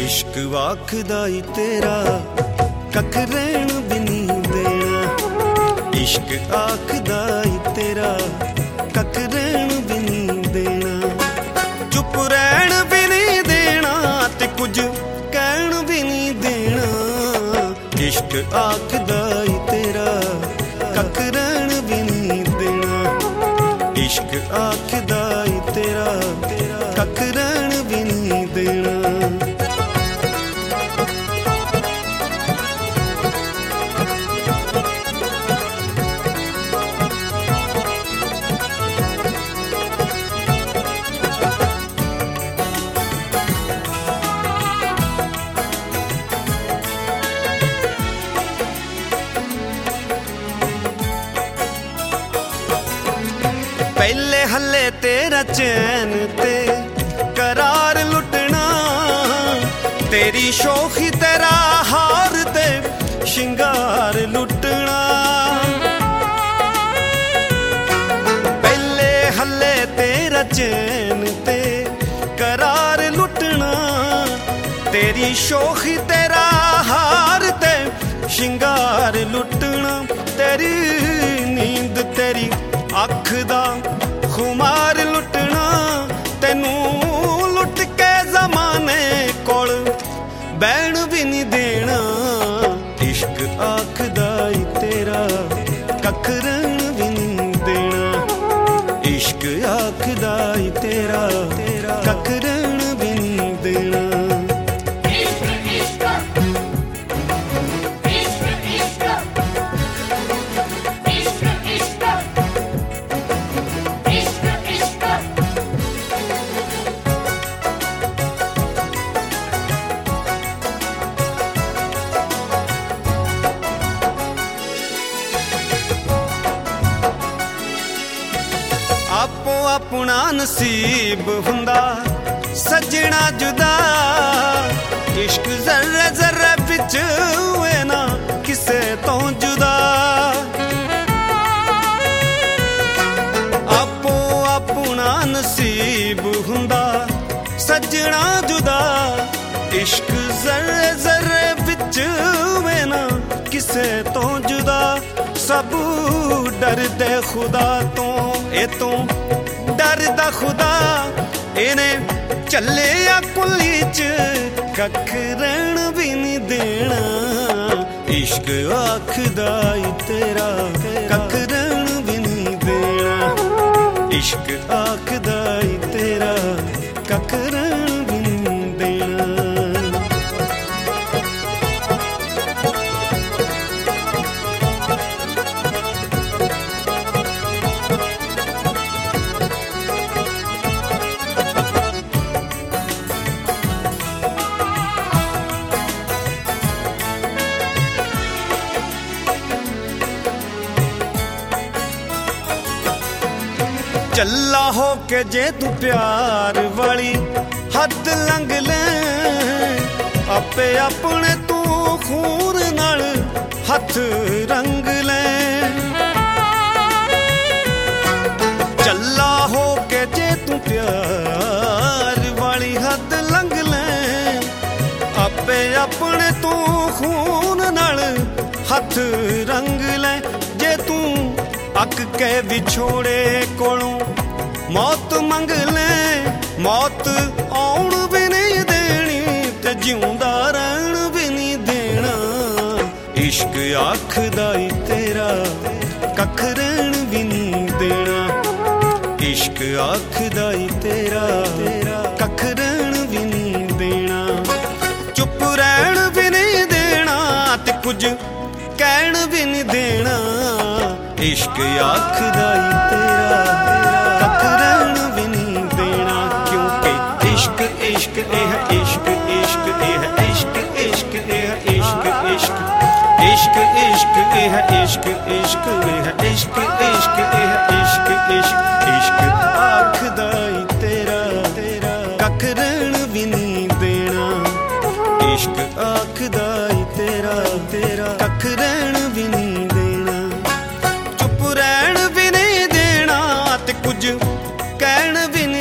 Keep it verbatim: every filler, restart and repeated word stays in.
इश्क आखदा ई तेरा कख रहन भी नहीं देना। इश्क आखदा ई तेरा कख रहन भी नहीं देना। चुप रहन भी नहीं देना ते कुछ कहन भी नहीं देना। इश्क आखदा ई तेरा कख रहन भी नहीं देना। इश्क आखदा ई तेरा कख रहन भी नहीं देना। पहले हले तेरा चैन ते करार लुटना। तेरी शोखी तेरा हार ते शिंगार लुटना। पहले हले तेरा चैन ते करार लुटना। तेरी शोखी तेरा हार ते शिंगार लुटना। तेरी नींद तेरी अख दा खुमार लुटना। तेनू लुट के जमाने कोल बैण भी नहीं देना। इश्क आखदा ई तेरा कख रहन भी नहीं देना। इश्क आखदा ई तेरा कख रहन भी नहीं देना। आपो अपना नसीब हुंदा सजना जुदा। इश्क जर्रे जर्रे विच होए ना किसे तो जुदा। आपो अपना नसीब हुंदा सजना जुदा। इश्क जर्रे जर्रे विच होए ना किसे तो जुदा। सब डरदे खुदा तो ए तो डरदा खुदा। इने चले आ कुली च कख रहन भी नहीं देना। इश्क आखदा ई तेरा कख रहन भी नहीं देना। इश्क आखदा ई तेरा कख रहन भी नहीं देना। चला हो के जे तू प्यार वाली हद लंघ ले। आपे अपने तू खून नाल हथ रंग ले। चला हो के जे तू प्यार वाली हद लंघ ले। आपे अपने तू खून नाल हथ रंग ले। जे तू अक के विछोड़े कोलों मौत मंग ले। मौत आउण भी नहीं देनी ते जिउंदा रहन भी नहीं देना। इश्क आखदा ई तेरा कख रहन भी नहीं देना। इश्क आखदा ई तेरा कख रहन भी नहीं देना। चुप रहन भी नहीं देना ते कुछ कहन भी नहीं देना। इश्क आखदा ई तेरा कख रहन भी नहीं देना। क्योंकि इश्क इश्क ए है इश्क इश्क ए है इश्क इश्क ए है इश्क इश्क इश्क इश्क ए है इश्क इश्क ए है इश्क इश्क ए है इश्क इश्क इश्क आखदा ई तेरा कख रहन भी नहीं देना। इश्क आखदा ई तेरा कख रहन भी नहीं देना। चुप रहन भी नहीं देना ते कुछ कहन भी